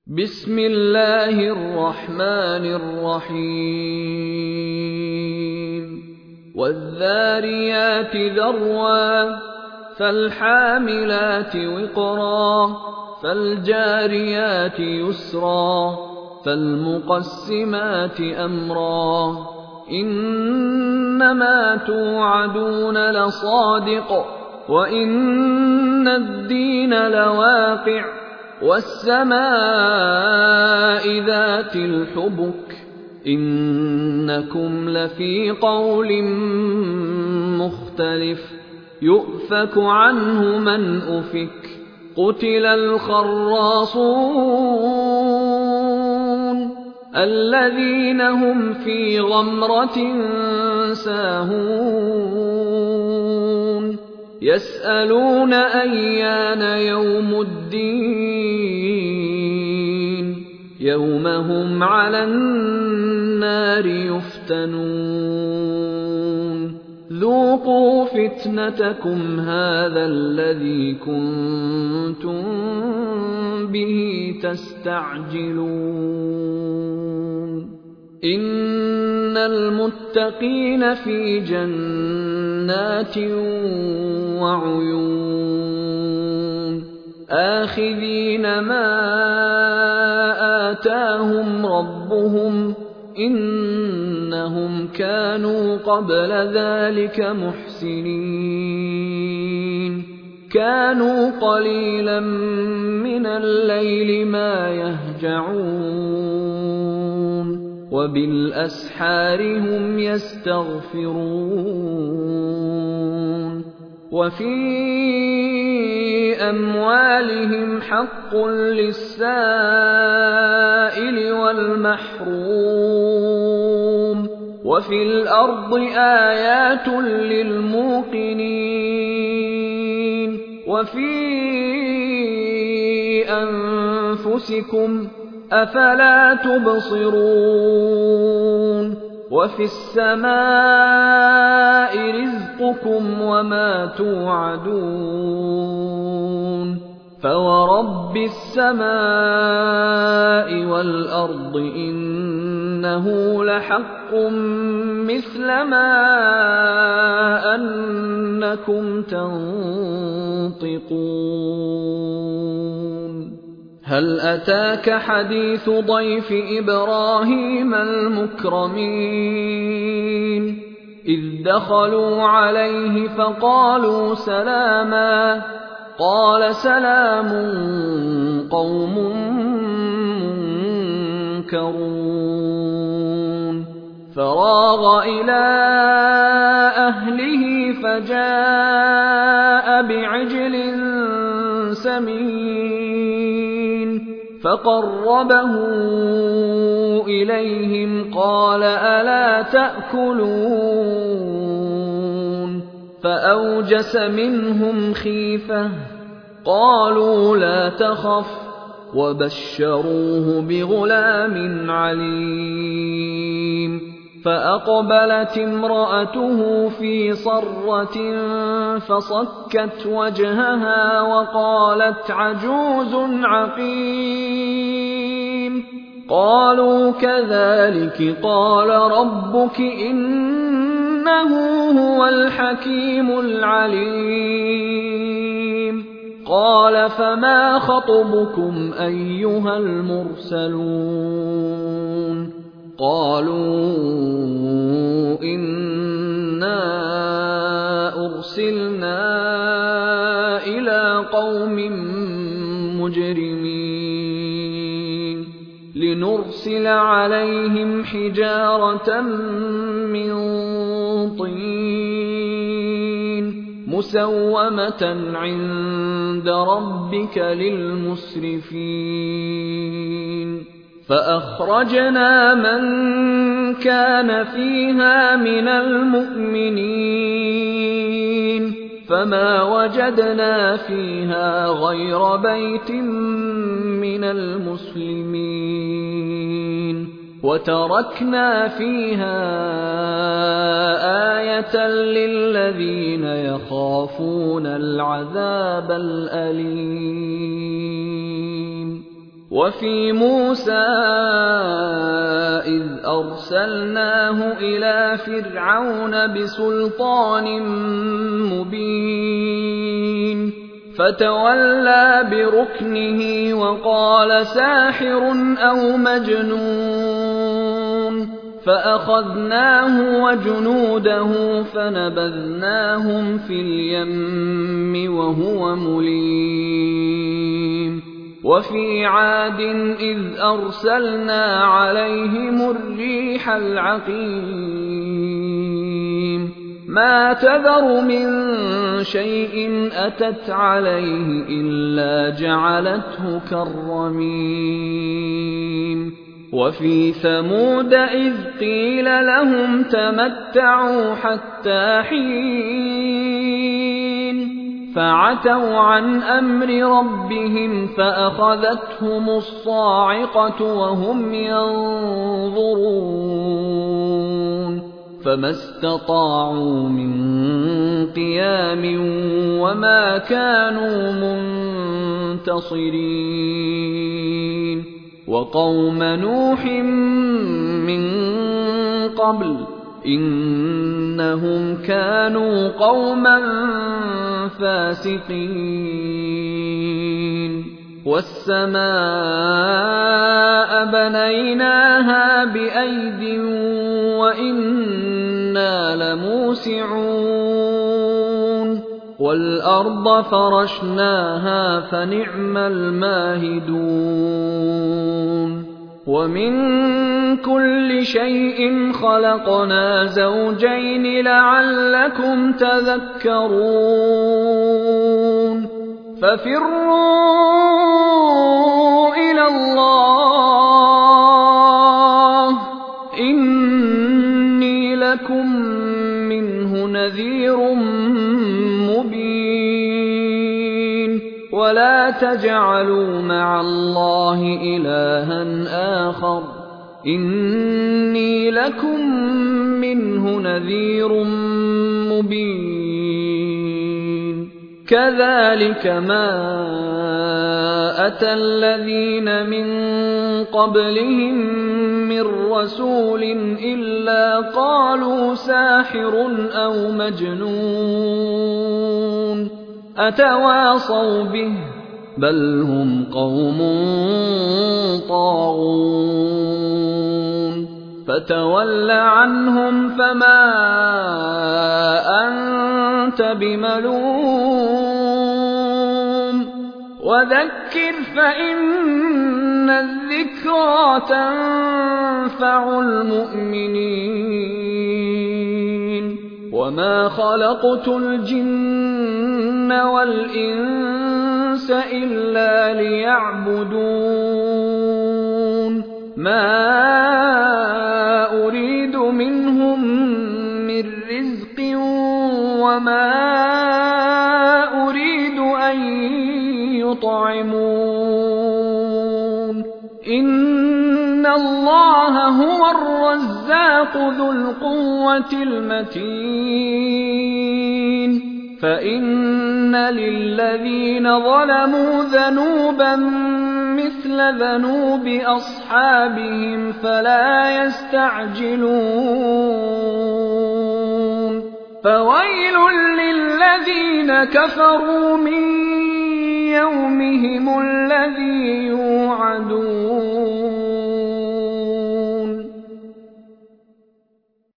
بسم الله الرحمن الرحيم والذاريات ذروا فالحاملات وقرا فالجاريات يسرا فالمقسمات أمرا إنما توعدون لصادق وإن الدين لواقع والسماء ذات الحبك إنكم لفي قول مختلف يؤفك عنه من أفك قتل الخراصون الذين هم في غمرة ساهون يسألون أيان يوم الدين يوم هم على النار يفتنون ذوقوا فتنتكم هذا الذي كنتم به تستعجلون إن المتقين في جنات وعيون آخذين ما آتاهم ربهم إنهم كانوا قبل ذلك محسنين كانوا قليلا من الليل ما يهجعون وبالأسحار هم يستغفرون وفي أموالهم حق للسائل والمحروم وفي الأرض آيات للموقنين وفي أنفسكم أفلا تبصرون وفي السماء رزقكم وما توعدون فورب السماء والأرض إنه لحق مثل ما أنكم تنطقون هل أتاك حديث ضيف إبراهيم المكرمين إذ دخلوا عليه فقالوا سلاما قال سلام قوم منكرون فراغ إلى أهله فجاء بعجل سمين فقربه إليهم قال ألا تأكلون فأوجس منهم خيفة قالوا لا تخف وبشروه بغلام عليم فأقبلت امرأته في صرة فصكت وجهها وقالت عجوز عقيم قالوا كذلك قال ربك إنه هو الحكيم العليم قال فما خطبكم أيها المرسلون قالوا إنا أرسلنا إلى قوم مجرمين لنرسل عليهم حجارة من طين مسومة عند ربك للمسرفين فأخرجنا من كان فيها من المؤمنين فما وجدنا فيها غير بيت من المسلمين وتركنا فيها آية للذين يخافون العذاب الأليم وفي موسى إذ أرسلناه إلى فرعون بسلطان مبين فتولى بركنه وقال ساحر أو مجنون فأخذناه وجنوده فنبذناهم في اليم وهو مليم وفي عاد إذ أرسلنا عليهم الريح العقيم ما تذر من شيء أتت عليه إلا جعلته كالرميم وفي ثمود إذ قيل لهم تمتعوا حتى حين فعتوا عن أمر ربهم فأخذتهم الصاعقة وهم ينظرون فما استطاعوا من قيام وما كانوا منتصرين وقوم نوح من قبل إنهم كانوا قوما فاسقين والسماء بنيناها بأيد وإنا لموسعون والأرض فرشناها فنعم الماهدون ومن كل شيء خلقنا زوجين لعلكم تذكرون ففروا إلى الله إني لكم منه نذير مبين ولا تجعلوا مع الله إلها آخر إني لكم منه نذير مبين كذلك ما أتى الذين من قبلهم من رسول إلا قالوا ساحر أو مجنون أتواصوا به بل هم قوم طاغون فتول عنهم فما أنت بملوم وذكر فإن الذكرى تنفع المؤمنين وما خلقت الجن والإنس إلا ليعبدون ما أريد منهم من رزق وما أريد أن يطعمون إن الله هو الرزاق ذو القوة المتين فإن للذين ظلموا ذنوبا مثل ذنوب أصحابهم فلا يستعجلون فويل للذين كفروا من يومهم الذي يوعدون